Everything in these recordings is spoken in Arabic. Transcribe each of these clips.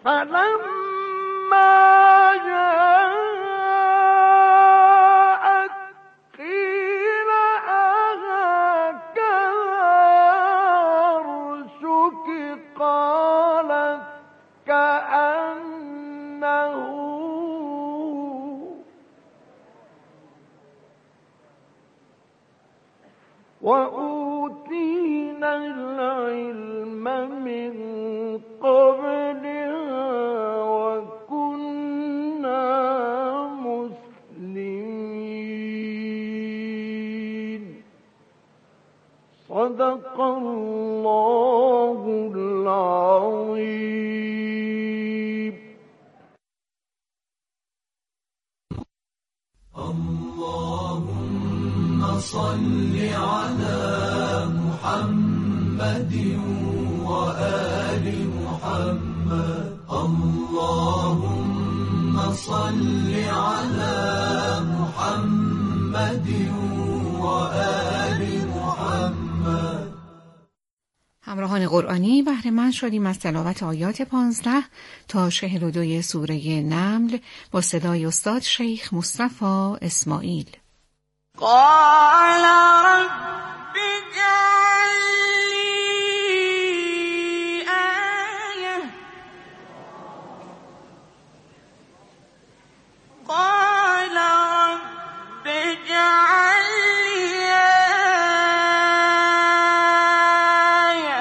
فلما جاءت قيل أهكذا عرشك قالت كأنه وأوتينا العلم من قبلها وكنا مسلمين. صدق الله العظيم. اللهم صل على محمد وآل محمد. اللهم صل على محمد وآل محمد. همراهان قرآنی، بهره مند شدیم از تلاوت آیات 15 تا 42 سوره نمل با صدای استاد شیخ مصطفی اسماعیل. قال رب اجعل لي آية. قال رب اجعل لي آية.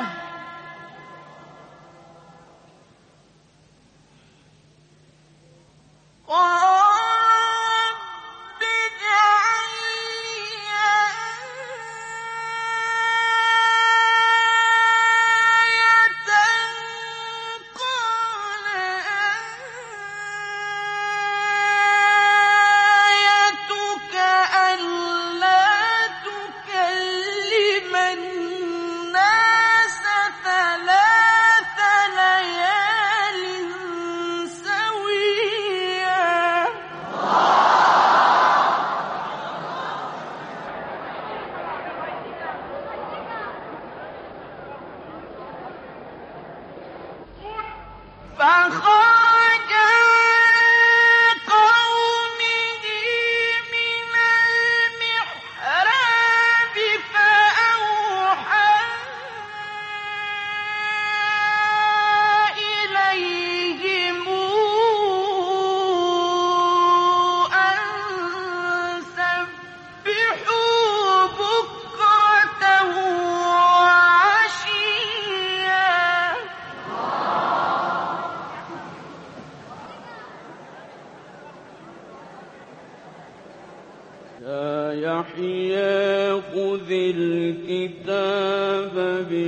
يا يحيى خذ الكتاب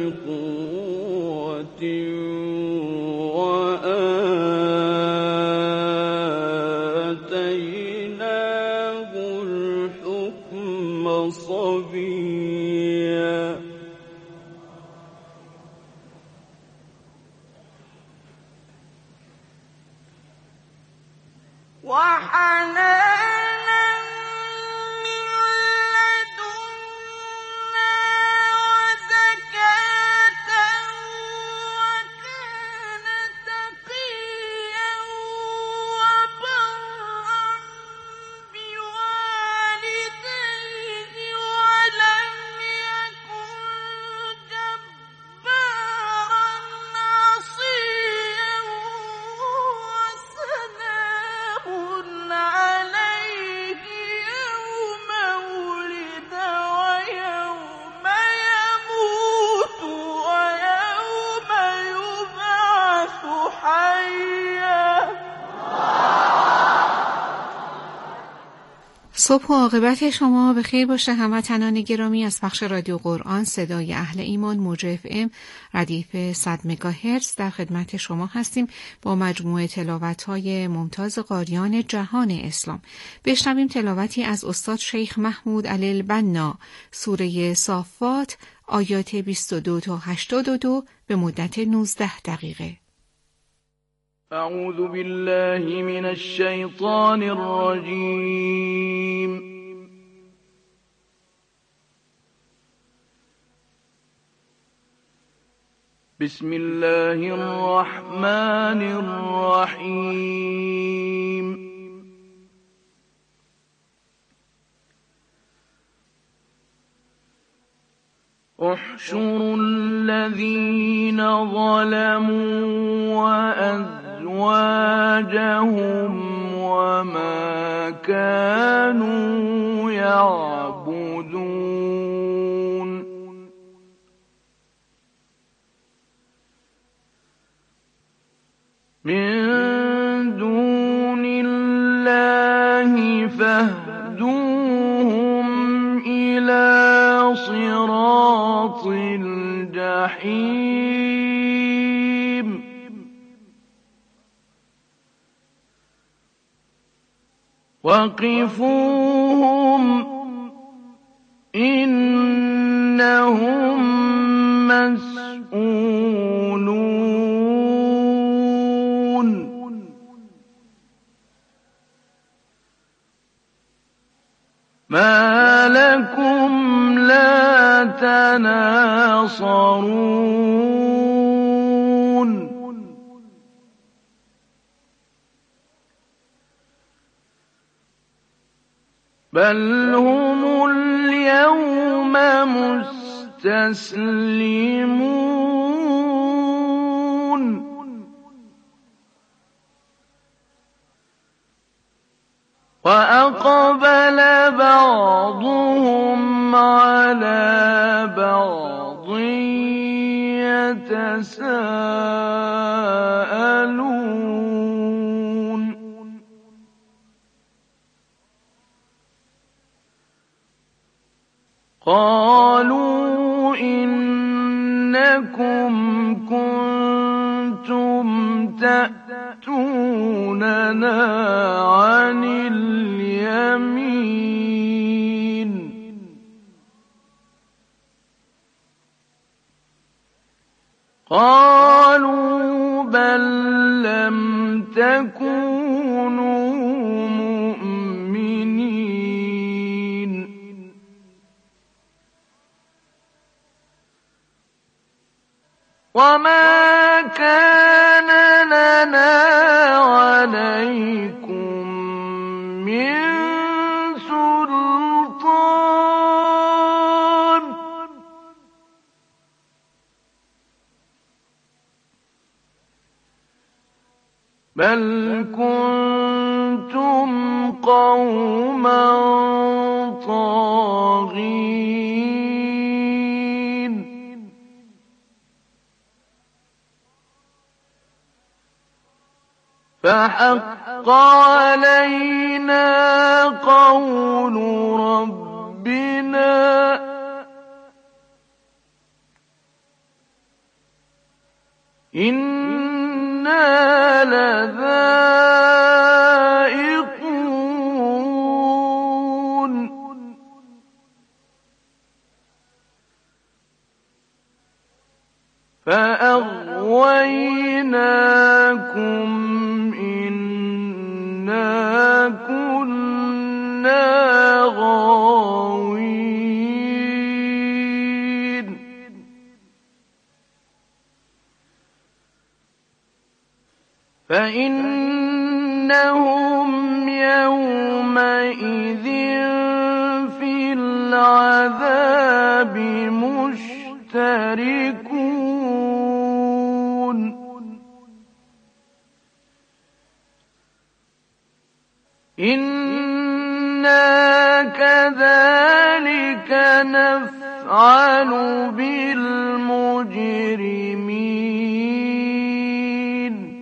بقوة وآتيناه الحكم صبيا صبح و عاقبت شما به خیر باشه هموطنان گرامی. از پخش رادیو قرآن صدای اهل ایمان موج FM ردیف 100 مگاهرتز در خدمت شما هستیم با مجموعه تلاوت‌های ممتاز قاریان جهان اسلام. بشنویم تلاوتی از استاد شیخ محمود علی البنا، سوره صافات، آیات 22 تا 82 به مدت 19 دقیقه. أعوذ بالله من الشيطان الرجيم. بسم الله الرحمن الرحيم احشروا الذين ظلموا وأزواجهم وما كانوا يعبدون من دون الله فاهدوهم إلى صراط الجحيم وقفوهم إنهم مسؤولون ما لكم لا تناصرون بل هم اليوم مستسلمون وأقبل بعضهم على بعض يتساءلون قالوا إنكم كنتم تأتوننا عن اليمين قالوا بل لم تكونوا مؤمنين وما كان لنا عليكم من سلطان بل كنتم قوما طاغين فحق علينا قول ربنا إنا لذائقون فأغويناكم إنا كنا غاوين فإنهم يومئذ في العذاب مشتركون إنا كذلك نفعل بالمجرمين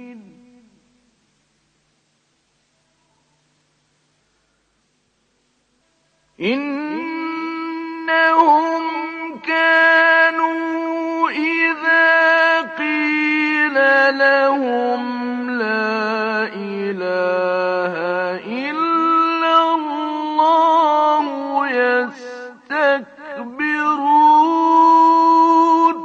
إنهم كانوا إذا قيل لهم لا إله إلا الله يستكبرون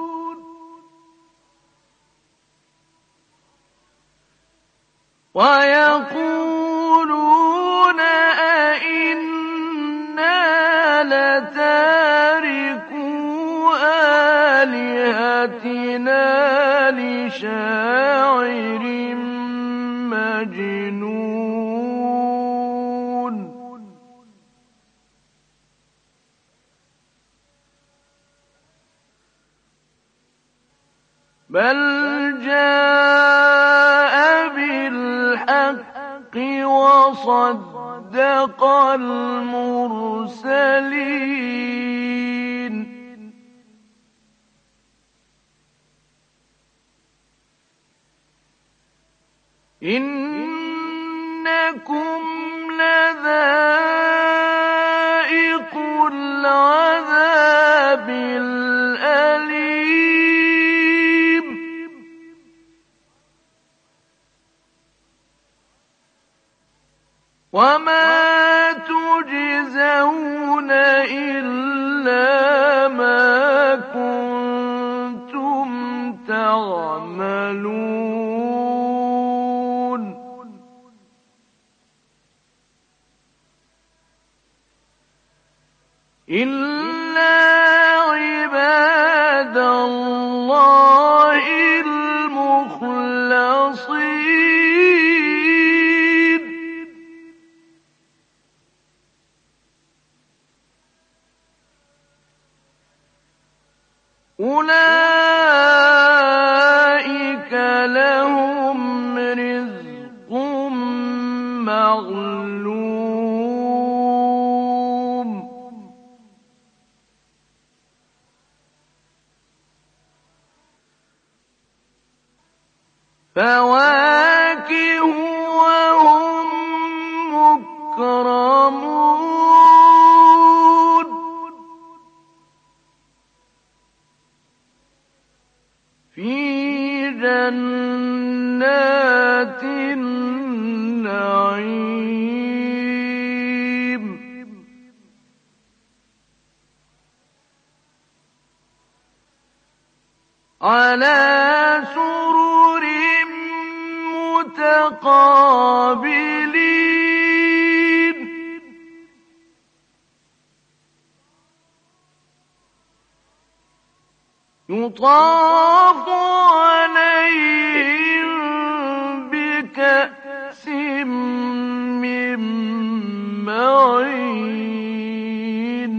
ويقولون أئنا لتاركو آلهتنا بشاعر مجنون بل جاء بالحق وصدق المرسلين إنكم لذائق العذاب الأليم وما تجزون إلا ما كنتم تعملون إلا عباد الله المخلصين أولئك لهم رزق معلوم فواكه وهم مكرمون في جنات النعيم على سرر متقابلين يطاف عليهم بكأس من معين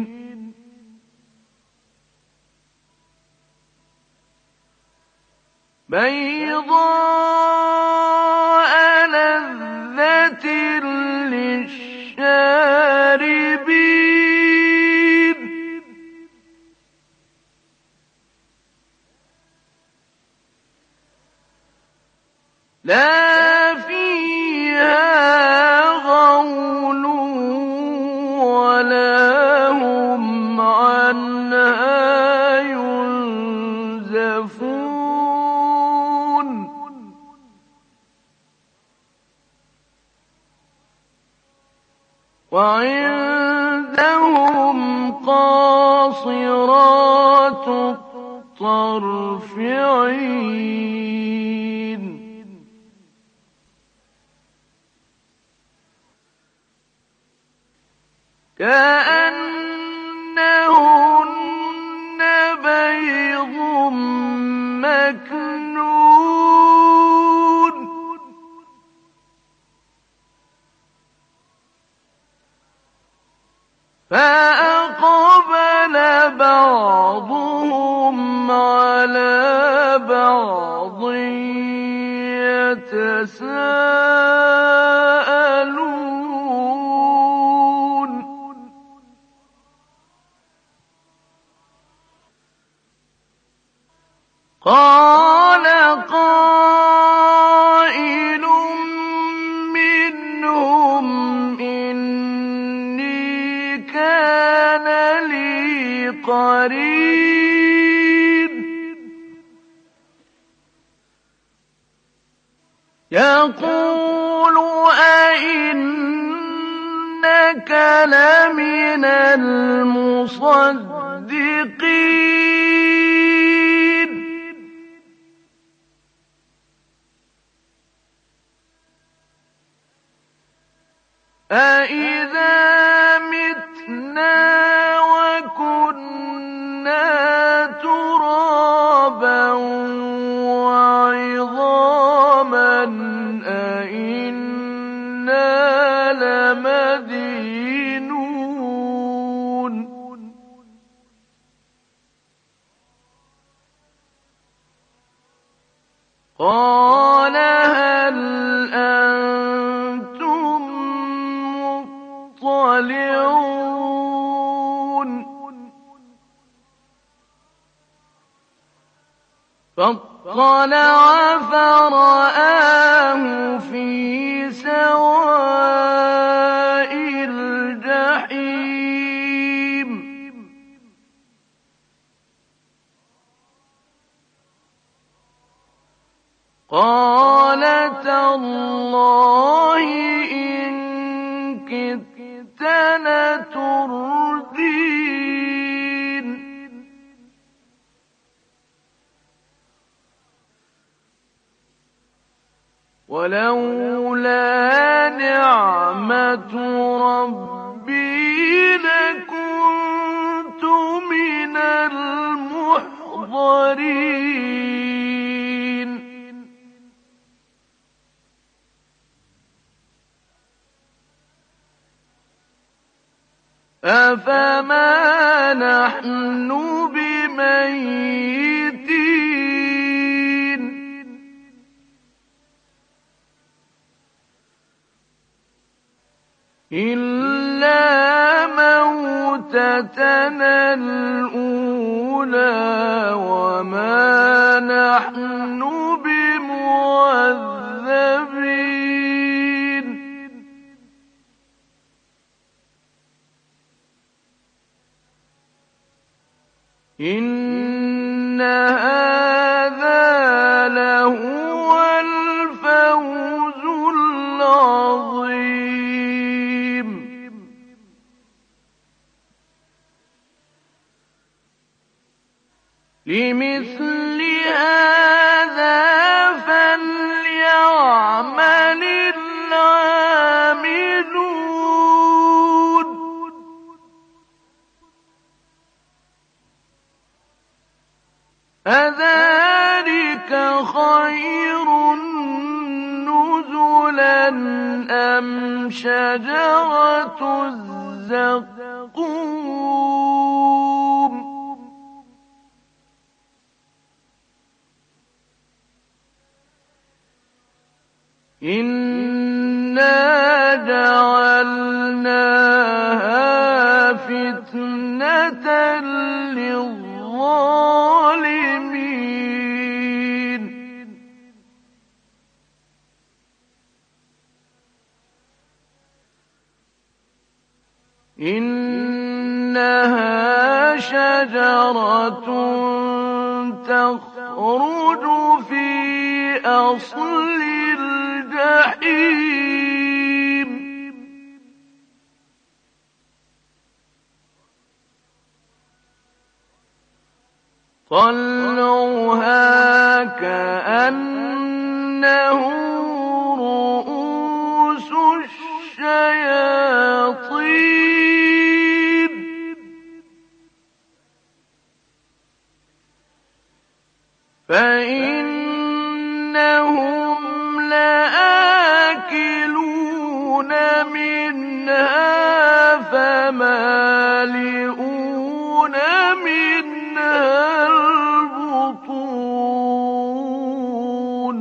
بيضاء لذة للشاربين لا فيها غول ولا هم عنها ينزفون وعندهم قاصرات الطرف عين كأنهن بيض مكنون فأقبل بعضهم على بعض يتساءلون قال قائل منهم إني كان لي قرين يقول أئنك لمن المصدقين أَإِذَا مِتْنَا وَكُنَّا تُرَابًا وَعِظَامًا قال هل أنتم مطلعون فاطلع فرآه في سواء الجحيم قال تالله إن كدت لتردين ولولا نعمة ربي لكنت من المحضرين أفما نحن بميتين إلا موتتنا الأولى وما نحن بمعذبين إن هذا لهو الفوز العظيم لمثل هذا فليعمل العاملون أذلك خير نزلا أم شجرة الزقوم إنا جعلناها فتنة للظالمين إنها شجرة تخرج في أصل الجحيم طلعها كأنه رؤوس الشياطين فإنهم لآكلون منها فمالئون منها البطون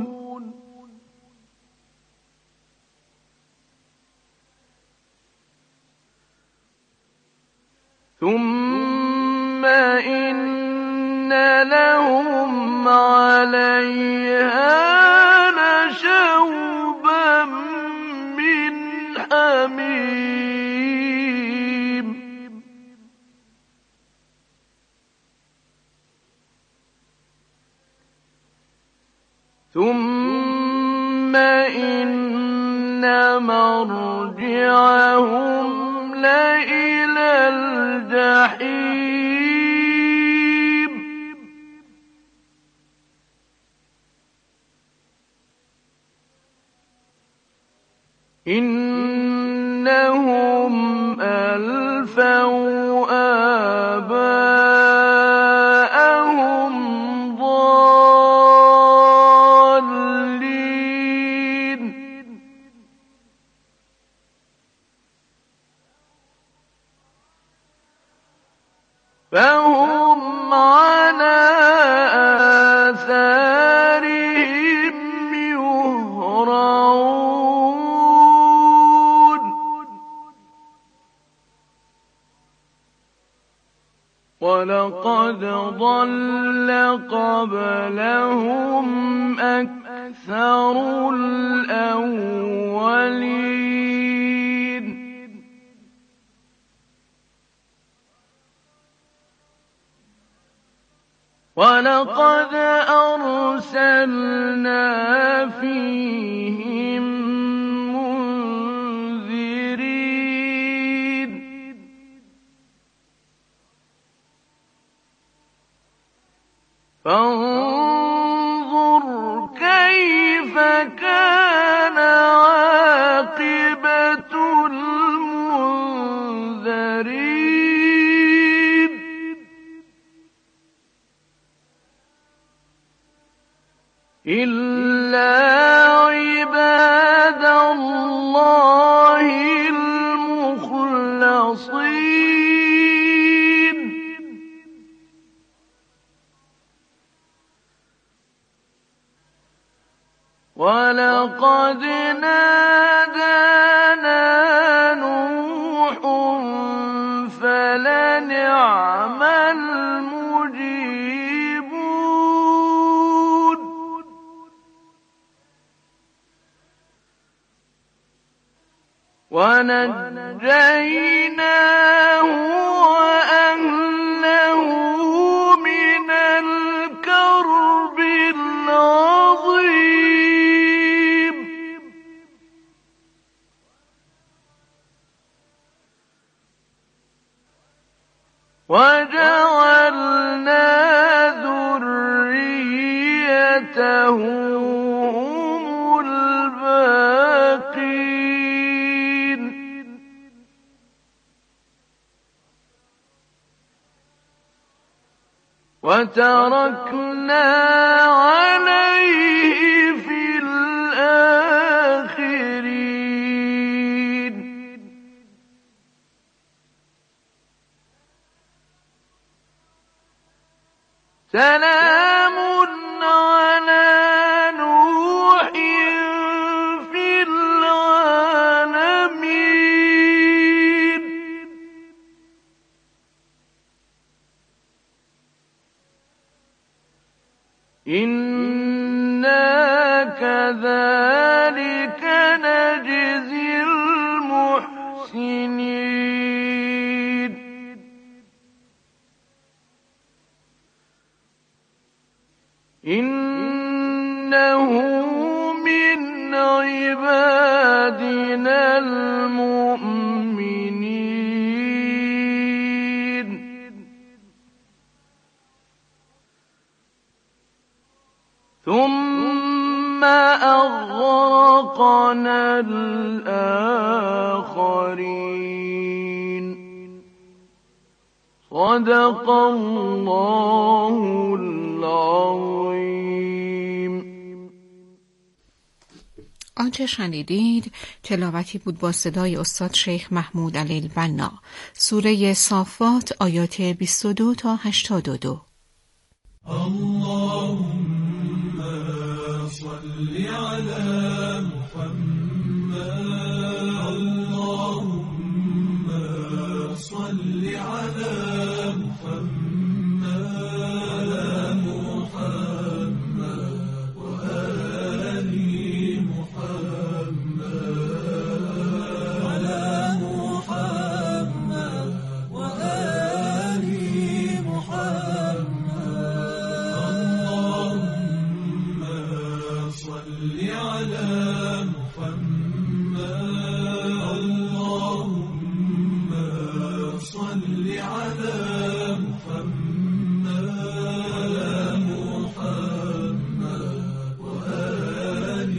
ثم إن لهم عليها لشوبا من حميم ثم إن مرجعهم لإلى الجحيم إنهم ألفوا آباءهم ضالين فهم على آثارهم ولقد ضل قبلهم أكثر الأولين ولقد أرسلنا فيهم منذرين فانظر كيف كان عاقبة المنذرين إلا عباد الله المخلصين ولقد نادانا نوح فلنعم المجيبون ونجيناه وأهله من الكرب العظيم وجعلنا ذريته هم الباقين وتركنا عليه في الآخرين سلام على نوح في العالمين إنا كذلك نجزي المحسنين إنه من عبادنا المؤمنين ثم أغرقنا الآخرين صدق الله العظيم. آنچه شنیدید تلاوتی بود با صدای استاد شیخ محمود علی البنا. سوره صافات آیات 22 تا 82. اللهم صل على محمد اللهم صل على محمد على محمد وآل محمد على محمد وآل محمد اللهم صل على محمد اللهم صل على محمد على محمد وآل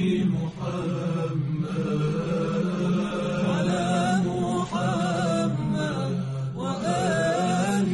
محمد على محمد وآل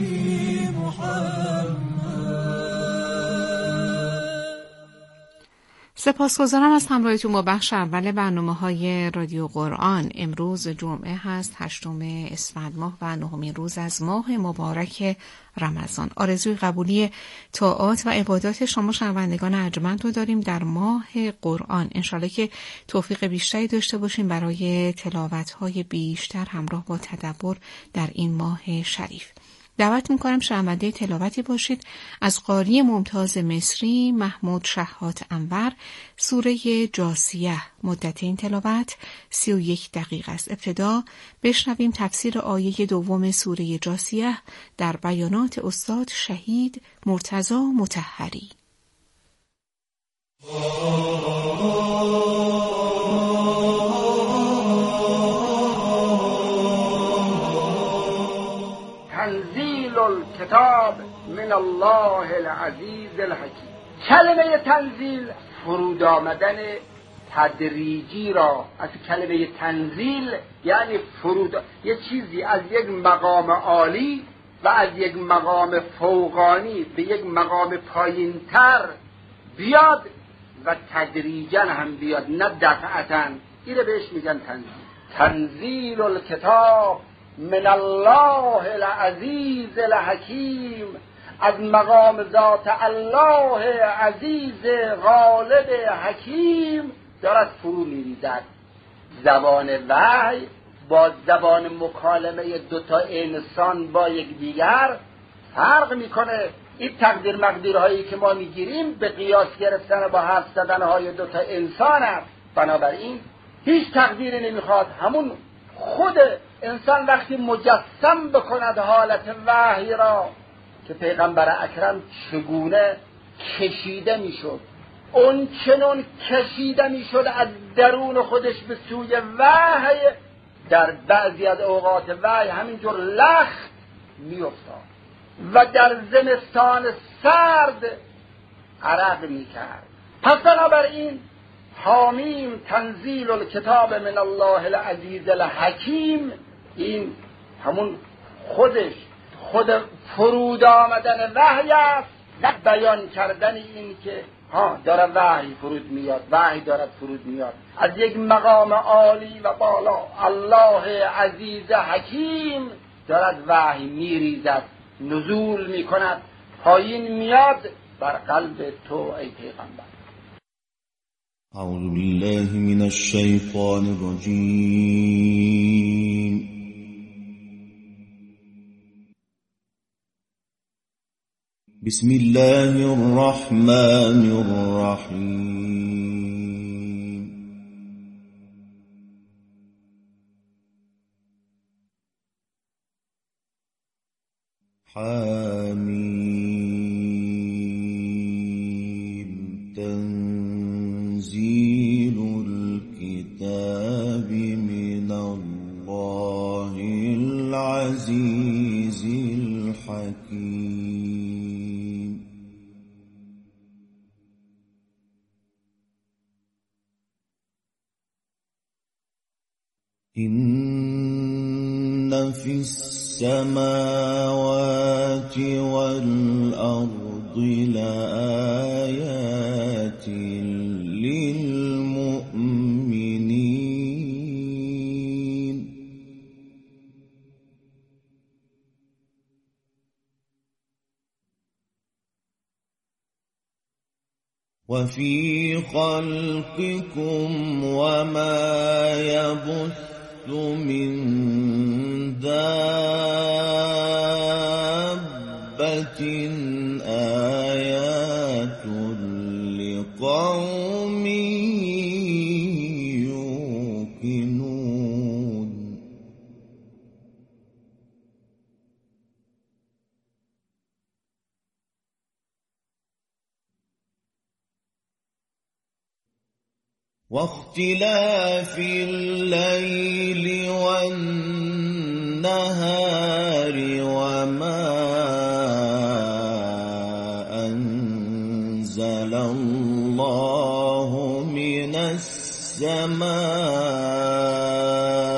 محمد. سپاسگزارم از همراهیتون با بخش اول برنامه‌های رادیو قرآن. امروز جمعه هست 8 اسفند ماه و 9مین روز از ماه مبارک رمضان. آرزوی قبولی طاعات و عبادات شما شنوندگان ارجمند رو داریم در ماه قرآن. انشالله که توفیق بیشتری داشته باشیم برای تلاوت‌های بیشتر همراه با تدبر در این ماه شریف. دعوت میکنم شنونده تلاوتی باشید از قاری ممتاز مصری محمود شهات انور، سوره جاثیه. مدت این تلاوت 31 دقیقه است. ابتدا بشنویم تفسیر آیه دوم سوره جاثیه در بیانات استاد شهید مرتضی مطهری. تنزیل الکتاب من الله العزیز الحکیم. کلمه تنزیل فرود آمدن تدریجی را از کلمه تنزیل یعنی فرود، یه چیزی از یک مقام عالی و از یک مقام فوقانی به یک مقام پایینتر بیاد و تدریجا هم بیاد، نه دفعتا. اینو بهش میگن تنزیل. تنزیل الکتاب من الله العزیز الحکیم، از مقام ذات الله عزیز غالب حکیم دارد فرو می‌ریزد. زبان وحی با زبان مکالمه دوتا انسان با یک دیگر فرق میکنه. این تقدیر مقدیرهایی که ما میگیریم به قیاس گرفتن با حرف زدنهای دوتا انسان است. بنابراین هیچ تقدیری نمیخواد. همون خود انسان وقتی مجسم بکند حالت وحی را که پیغمبر اکرم چگونه کشیده میشد، اون چنون کشیده میشد از درون خودش به سوی وحی، در بعضی از اوقات وحی همینجور لخت میافتاد و در زمستان سرد عرق میکرد. پس بنابراین حامیم تنزیل الکتاب من الله العزیز الحکیم، این همون خود فرود آمدن وحی است، نه بیان کردن این که داره وحی فرود میاد، وحی دارد فرود میاد از یک مقام عالی و بالا. الله عزیز حکیم دارد وحی میریزد، نزول میکند، پایین میاد بر قلب تو ای پیغمبر. اعوذ بالله من الشیطان الرجیم. بسم الله الرحمن الرحیم. حمیم تنزیل الكتاب من الله العزیز الحکیم. إن في السماوات والأرض لآيات للمؤمنين. وفي خلقكم وما يبث من دابة آيات لقوم يوقنون. واختلاف الليل والنهار وما أنزل الله من السماء